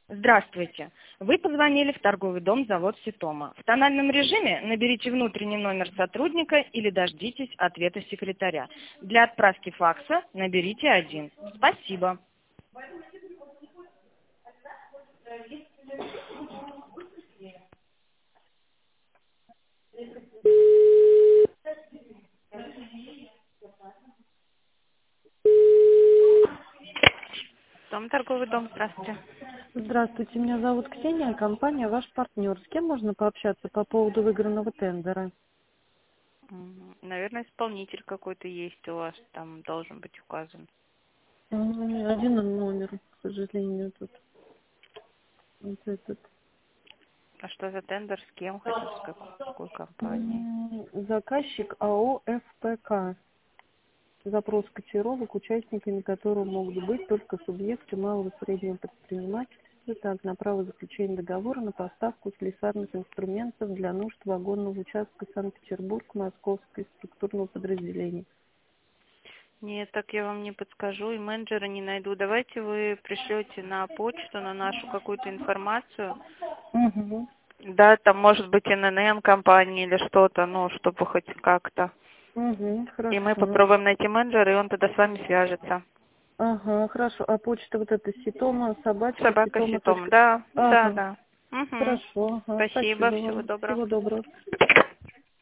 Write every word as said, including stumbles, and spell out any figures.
Здравствуйте. Вы позвонили в торговый дом «Завод Ситома». В тональном режиме наберите внутренний номер сотрудника или дождитесь ответа секретаря. Для отправки факса наберите один. Спасибо. Том торговый дом, здравствуйте. Здравствуйте, меня зовут Ксения, компания «Ваш партнер». С кем можно пообщаться по поводу выигранного тендера? М, Наверное, исполнитель какой-то есть у вас, там должен быть указан. М, Один номер, к сожалению, тут. Вот этот. А что за тендер, с кем, хотя бы с какой, какой компанией? М, Заказчик АО «ФПК». Запрос котировок, участниками которого могут быть только субъекты малого и среднего предпринимательства, также на право заключения договора на поставку слесарных инструментов для нужд вагонного участка Санкт-Петербург, Московское структурного подразделения. Нет, так я вам не подскажу и менеджера не найду. Давайте вы пришлете на почту, на нашу какую-то информацию. Угу. Да, там может быть эн эн эм компания или что-то, ну, чтобы хоть как-то. Угу, И мы хорошо. попробуем найти менеджера, и он тогда с вами свяжется. Ага, хорошо. А почта вот эта ситома, собачка, Собака ситома. Ситом, точка- да, да, Ага, да. Угу. хорошо. Ага, Спасибо, спасибо всего вам. доброго. Всего доброго.